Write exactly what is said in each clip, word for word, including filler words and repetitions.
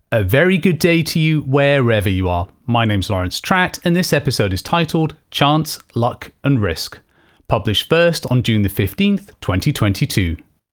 A very good day to you wherever you are. My name's Lawrence Tratt, and this episode is titled Chance, Luck and Risk, published first on June the fifteenth, twenty twenty-two.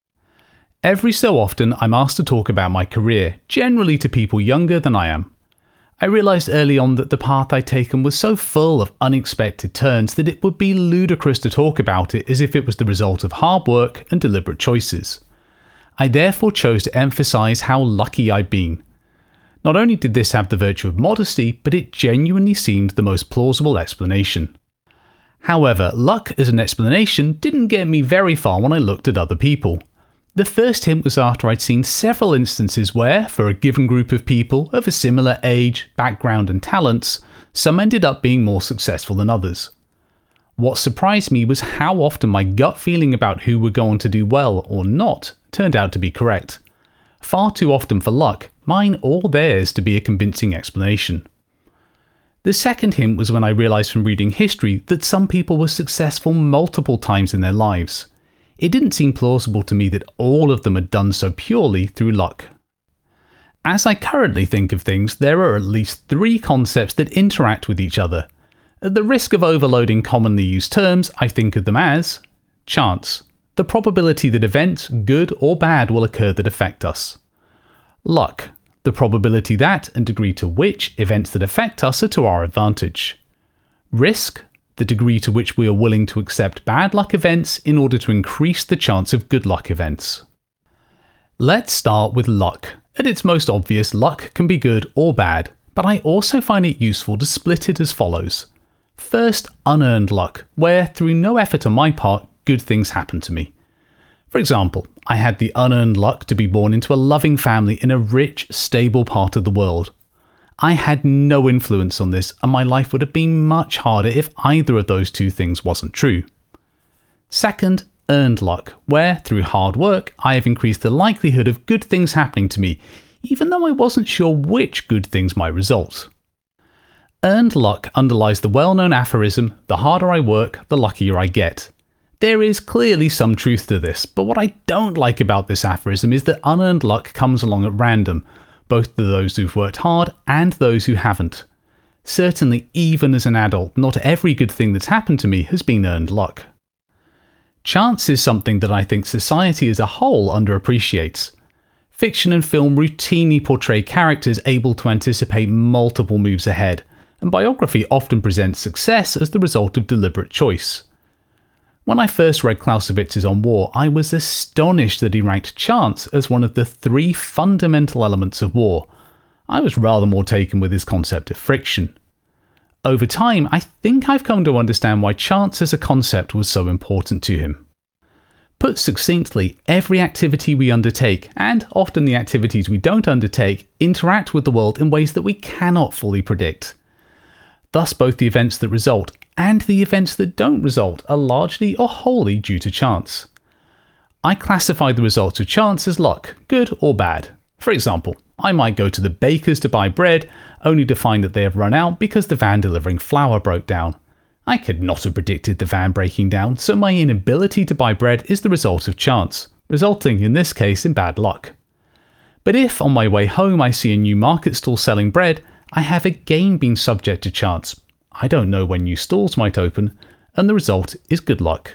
Every so often, I'm asked to talk about my career, generally to people younger than I am. I realised early on that the path I'd taken was so full of unexpected turns that it would be ludicrous to talk about it as if it was the result of hard work and deliberate choices. I therefore chose to emphasise how lucky I'd been. Not only did this have the virtue of modesty, but it genuinely seemed the most plausible explanation. However, luck as an explanation didn't get me very far when I looked at other people. The first hint was after I'd seen several instances where, for a given group of people of a similar age, background and talents, some ended up being more successful than others. What surprised me was how often my gut feeling about who were going to do well or not turned out to be correct. Far too often for luck, mine or theirs to be a convincing explanation. The second hint was when I realised from reading history that some people were successful multiple times in their lives. It didn't seem plausible to me that all of them had done so purely through luck. As I currently think of things, there are at least three concepts that interact with each other. At the risk of overloading commonly used terms, I think of them as chance, the probability that events, good or bad, will occur that affect us. Luck, the probability that and degree to which events that affect us are to our advantage. Risk, the degree to which we are willing to accept bad luck events in order to increase the chance of good luck events. Let's start with luck. At its most obvious, luck can be good or bad, but I also find it useful to split it as follows. First, unearned luck, where through no effort on my part, good things happen to me. For example, I had the unearned luck to be born into a loving family in a rich, stable part of the world. I had no influence on this, and my life would have been much harder if either of those two things wasn't true. Second, earned luck, where, through hard work, I have increased the likelihood of good things happening to me, even though I wasn't sure which good things might result. Earned luck underlies the well-known aphorism, the harder I work, the luckier I get. There is clearly some truth to this, but what I don't like about this aphorism is that unearned luck comes along at random, both to those who've worked hard and those who haven't. Certainly, even as an adult, not every good thing that's happened to me has been earned luck. Chance is something that I think society as a whole underappreciates. Fiction and film routinely portray characters able to anticipate multiple moves ahead, and biography often presents success as the result of deliberate choice. When I first read Clausewitz's On War, I was astonished that he ranked chance as one of the three fundamental elements of war. I was rather more taken with his concept of friction. Over time, I think I've come to understand why chance as a concept was so important to him. Put succinctly, every activity we undertake, and often the activities we don't undertake, interact with the world in ways that we cannot fully predict. Thus, both the events that result and the events that don't result are largely or wholly due to chance. I classify the results of chance as luck, good or bad. For example, I might go to the baker's to buy bread, only to find that they have run out because the van delivering flour broke down. I could not have predicted the van breaking down, so my inability to buy bread is the result of chance, resulting in this case in bad luck. But if on my way home I see a new market stall selling bread, I have again been subject to chance. I don't know when new stalls might open, and the result is good luck.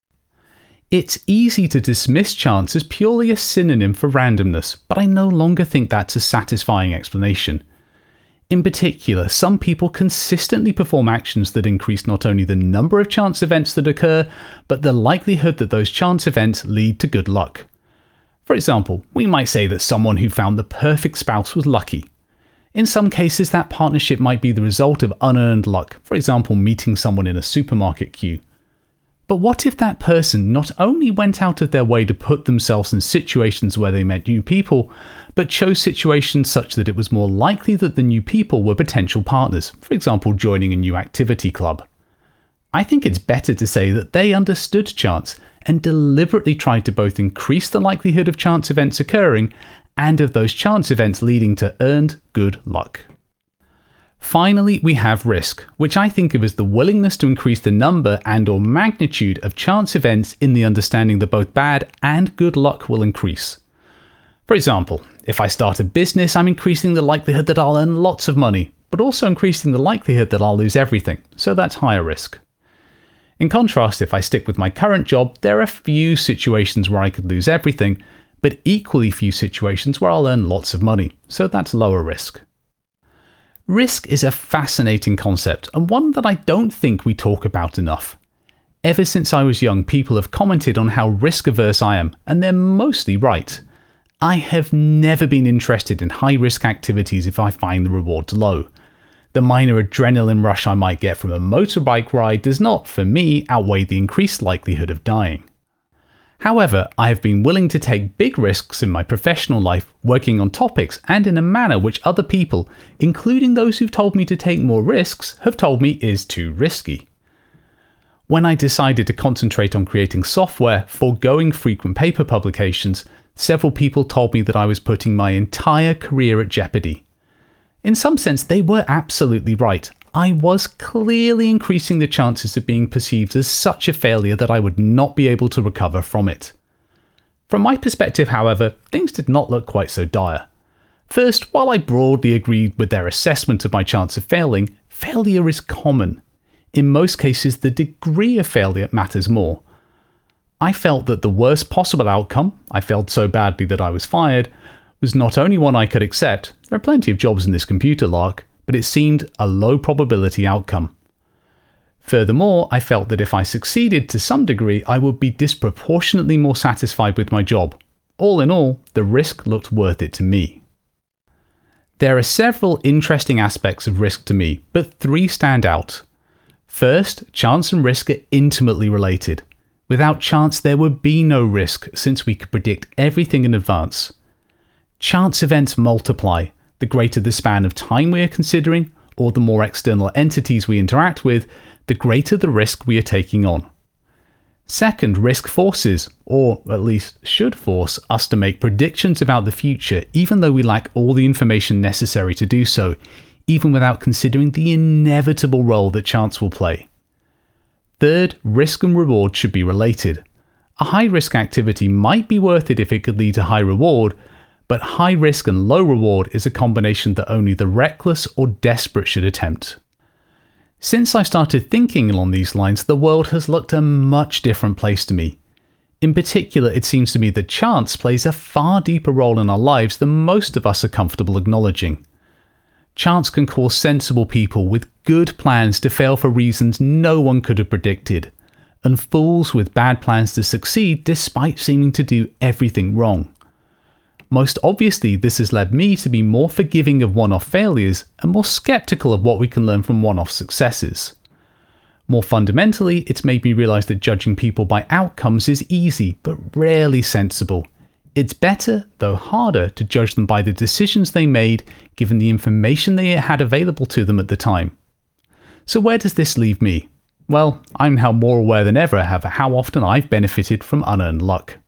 It's easy to dismiss chance as purely a synonym for randomness, but I no longer think that's a satisfying explanation. In particular, some people consistently perform actions that increase not only the number of chance events that occur, but the likelihood that those chance events lead to good luck. For example, we might say that someone who found the perfect spouse was lucky. In some cases, that partnership might be the result of unearned luck, for example, meeting someone in a supermarket queue. But what if that person not only went out of their way to put themselves in situations where they met new people, but chose situations such that it was more likely that the new people were potential partners, for example, joining a new activity club? I think it's better to say that they understood chance and deliberately tried to both increase the likelihood of chance events occurring and of those chance events leading to earned good luck. Finally, we have risk, which I think of as the willingness to increase the number and or magnitude of chance events in the understanding that both bad and good luck will increase. For example, if I start a business, I'm increasing the likelihood that I'll earn lots of money, but also increasing the likelihood that I'll lose everything, so that's higher risk. In contrast, if I stick with my current job, there are few situations where I could lose everything, but equally few situations where I'll earn lots of money, so that's lower risk. Risk is a fascinating concept, and one that I don't think we talk about enough. Ever since I was young, people have commented on how risk-averse I am, and they're mostly right. I have never been interested in high-risk activities if I find the rewards low. The minor adrenaline rush I might get from a motorbike ride does not, for me, outweigh the increased likelihood of dying. However, I have been willing to take big risks in my professional life, working on topics and in a manner which other people, including those who've told me to take more risks, have told me is too risky. When I decided to concentrate on creating software, foregoing frequent paper publications, several people told me that I was putting my entire career at jeopardy. In some sense, they were absolutely right. I was clearly increasing the chances of being perceived as such a failure that I would not be able to recover from it. From my perspective, however, things did not look quite so dire. First, while I broadly agreed with their assessment of my chance of failing, failure is common. In most cases, the degree of failure matters more. I felt that the worst possible outcome, I failed so badly that I was fired, was not only one I could accept, there are plenty of jobs in this computer lark, but it seemed a low probability outcome. Furthermore, I felt that if I succeeded to some degree, I would be disproportionately more satisfied with my job. All in all, the risk looked worth it to me. There are several interesting aspects of risk to me, but three stand out. First, chance and risk are intimately related. Without chance, there would be no risk, since we could predict everything in advance. Chance events multiply. The greater the span of time we are considering, or the more external entities we interact with, the greater the risk we are taking on. Second, risk forces, or at least should force, us to make predictions about the future, even though we lack all the information necessary to do so, even without considering the inevitable role that chance will play. Third, risk and reward should be related. A high-risk activity might be worth it if it could lead to high reward, but high risk and low reward is a combination that only the reckless or desperate should attempt. Since I started thinking along these lines, the world has looked a much different place to me. In particular, it seems to me that chance plays a far deeper role in our lives than most of us are comfortable acknowledging. Chance can cause sensible people with good plans to fail for reasons no one could have predicted, and fools with bad plans to succeed despite seeming to do everything wrong. Most obviously, this has led me to be more forgiving of one-off failures and more skeptical of what we can learn from one-off successes. More fundamentally, it's made me realize that judging people by outcomes is easy, but rarely sensible. It's better, though harder, to judge them by the decisions they made, given the information they had available to them at the time. So where does this leave me? Well, I'm now more aware than ever of how often I've benefited from unearned luck.